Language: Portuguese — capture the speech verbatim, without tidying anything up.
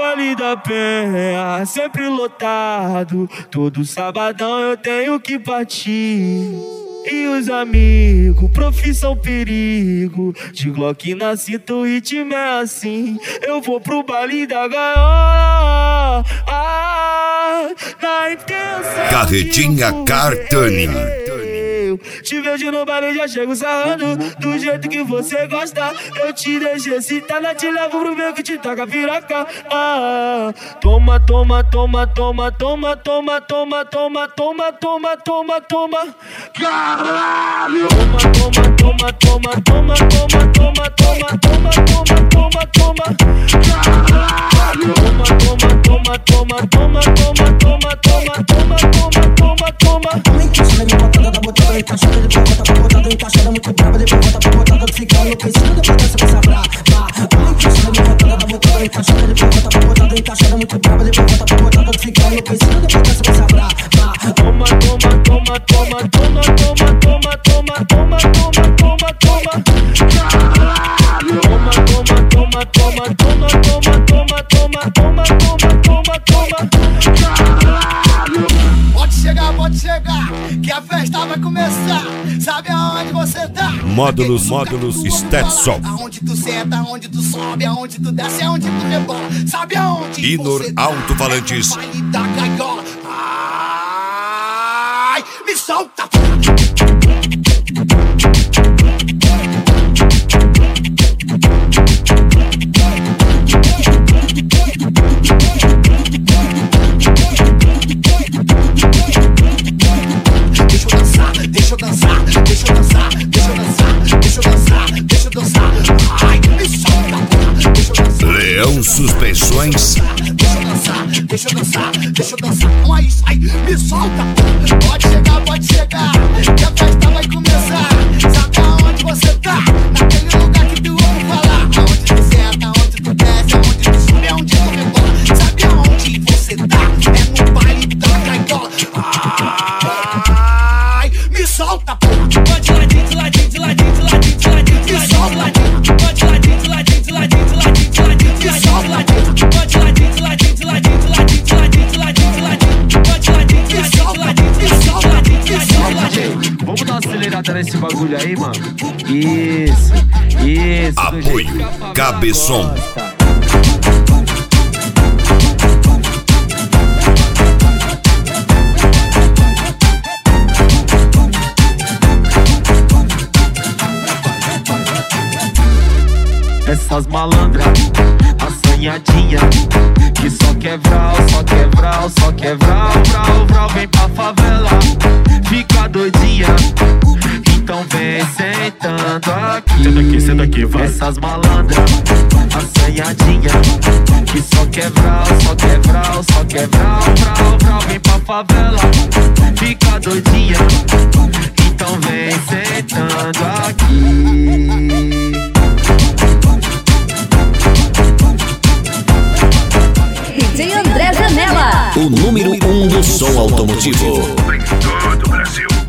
baile da Penha, sempre lotado. Todo sabadão eu tenho que partir. E os amigos, profissão perigo. De Glock na cinta, o ritmo é assim. Eu vou pro baile da gaiola, ah, na intenção. Carretinha Cartani. Te vejo no baile, já chego sarrando do jeito que você gosta. Eu te deixo excitada, te levo pro meu que te taca piroca. Ah, toma, toma, toma, toma, toma, toma, toma, toma, toma, toma, toma, toma. Caralho! Toma, toma, toma, toma, toma, toma, toma, toma, toma, toma, toma. Caralho! Toma, toma, toma, toma, toma, toma, toma, toma, toma, toma, toma, toma. Encaixada, depois volta pra botada, encaixada muito brava, depois volta pra botada, fica enlouquecida, depois dessa coisa pra lá. Encaixada, de botada, da botada, encaixada, depois volta pra botada, encaixada muito brava, depois volta pra botada, fica enlouquecida, depois dessa coisa pra lá. Toma, toma, toma, toma, toma, toma, toma, toma, toma, toma, toma, toma. Caralho! Toma, toma, toma, toma, toma, toma, toma, toma, toma, toma, toma, toma. Caralho! Pode chegar, pode chegar, que a festa vai começar. Sabe aonde você tá? Módulos, módulos, Stetson. Aonde tu senta, aonde tu sobe, aonde tu desce, aonde tu rebola. Sabe aonde Inor você tá? Alto-Falantes. É no baile da gaiola. Ai, me solta! Deixa eu dançar, deixa eu dançar, deixa eu dançar, deixa eu dançar, deixa eu dançar. Ai, me solta, deixa eu dançar. Leão Suspensões. Deixa eu dançar, deixa eu dançar, deixa eu dançar. Não é isso, ai, me solta. Pode chegar, pode chegar, que a festa vai começar. Sabe aonde você tá? Naquele lugar que tu ouve falar. Aonde tu senta, aonde tu desce, aonde tu sobe, aonde tu rebola. Sabe aonde você tá? É no baile da gaiola. Ai, me solta, porra. Pode ladinho, de ladinho, de ladinho, de ladinho, de ladinho, de ladinho, de ladinho. Pode ladinho, de ladinho, de ladinho, de ladinho, de ladinho, de ladinho, de ladinho. Pode ladinho, de ladinho, de ladinho, de ladinho, de ladinho, de ladinho, de ladinho. Pode ladinho, de ladinho, de ladinho, de ladinho, de ladinho, de ladinho. Vamos dar uma acelerada nesse bagulho aí, mano. Isso, isso. Apoio Cabeção. Essas malandras, assanhadinha, que só quer vral, só quer vral, só quer vral, vral, vral. Vem pra favela, fica doidinha, então vem sentando aqui. Senta aqui, senta aqui, vai. Essas malandras, assanhadinha, que só quer vral, só quer vral, só quer vral, vral, vral. Vem pra favela, fica doidinha, então vem sentando aqui. D J André Janela, O número um do som automotivo. Em todo o Brasil.